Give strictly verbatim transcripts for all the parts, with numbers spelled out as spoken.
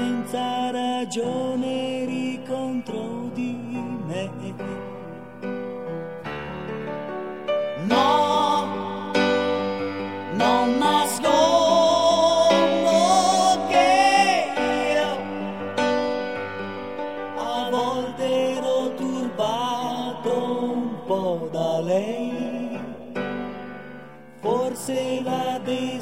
senza ragione eri contro di me. No, non nascondo che io a volte ero turbato un po' da lei, forse la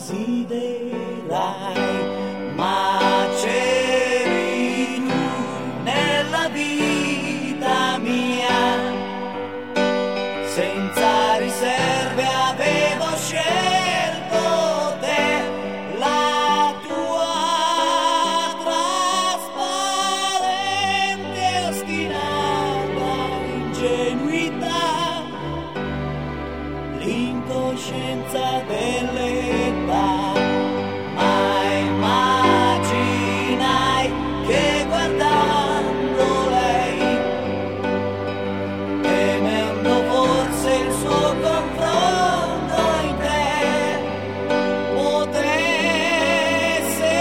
desiderai, ma c'eri tu nella vita mia, senza riserve avevo scelto te, la tua trasparente ostinata ingenuità, l'incoscienza dell'età. Mai immaginai che guardando lei, temendo forse il suo confronto in te, potesse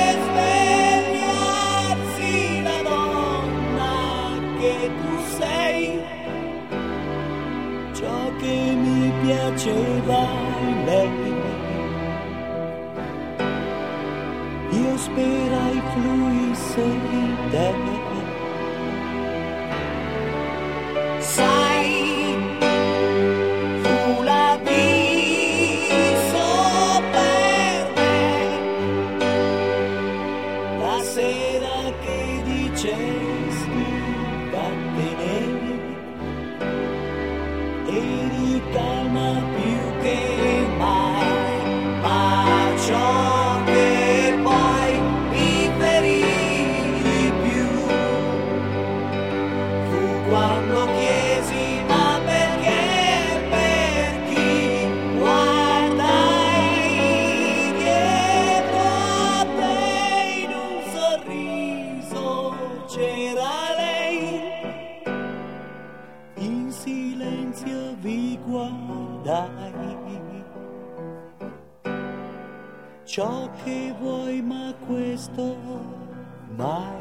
svegliarsi la donna che tu sei. Ciò che mi piaceva in lei, io sperai fluisse in te. Sai, fu l'avviso per me, la sera che dicesti vattene, eri calma più che mai, ma ciò che poi mi ferì di più fu quando chiesi ma perché, per chi, guardai dietro a te, in un sorriso c'era lei, in silenzio vi guardai. Ciò che vuoi, ma questo mai.